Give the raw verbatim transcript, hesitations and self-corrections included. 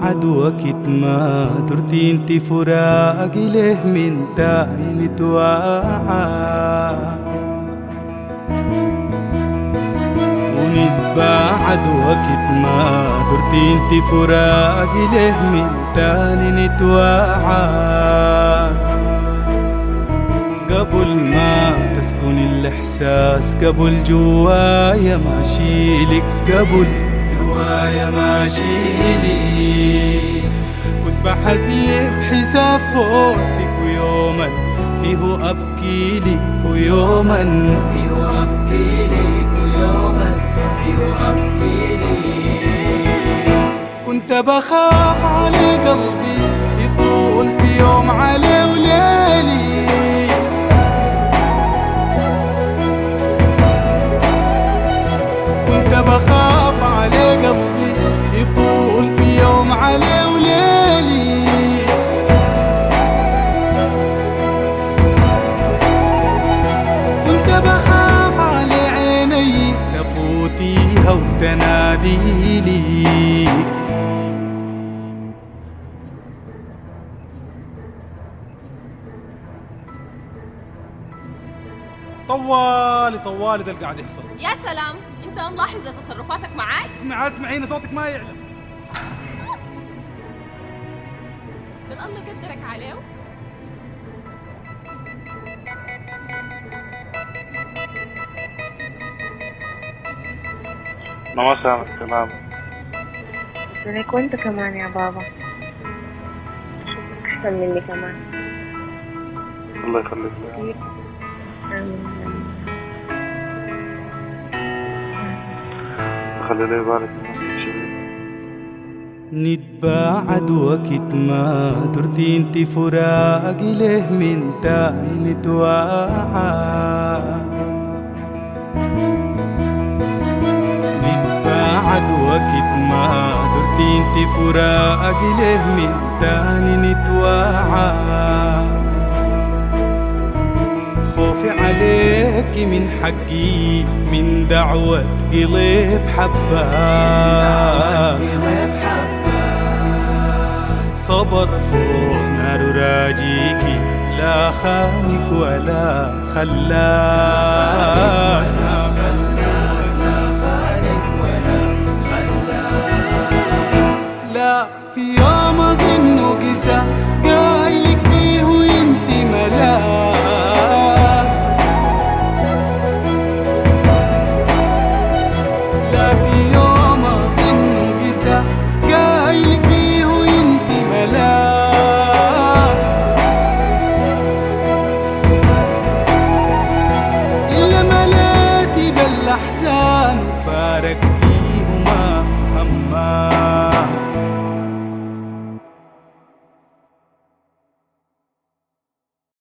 عدوك ما درتي انت فراقي ليه من تاني نتواعى ونتباع عدوك ما درتي انت فراقي ليه من تاني نتواعى قبل ما تسكن الإحساس قبل جوايا ما شيلك قبل جوايا ما شيلك كنت بحسيب حساب فوتك ويوما فيه أبكي لك ويوما فيه أبكي لك ويوما فيه أبكي لك كنت بخاف على قلبي يطول في يوم علي وليلي بخاف على قلبي يطول في يوم علي وليلي كنت بخاف على عيني تفوتيها وتناديلي طوالي طوالي ده اللي قاعد يحصل. يا سلام، انت ملاحظة تصرفاتك معاي؟ اسمع اسمعيني صوتك ما يعلم. ده الله قدرك عليه. أنا ما سامع كلام. عليك وانت كمان يا بابا، شوفك أحسن مني كمان. الله يخليك يا آمين. خلي لي بالك. نتباع عدوك ما درتي انت فراقي ليه من تاني نتواعى نتباع عدوك ما درتي انت فراقي ليه من تاني نتواعى خوفي عليك من حقي من دعوة قلب حباك صبر فوق نار راجيكي لا خانك ولا خلاك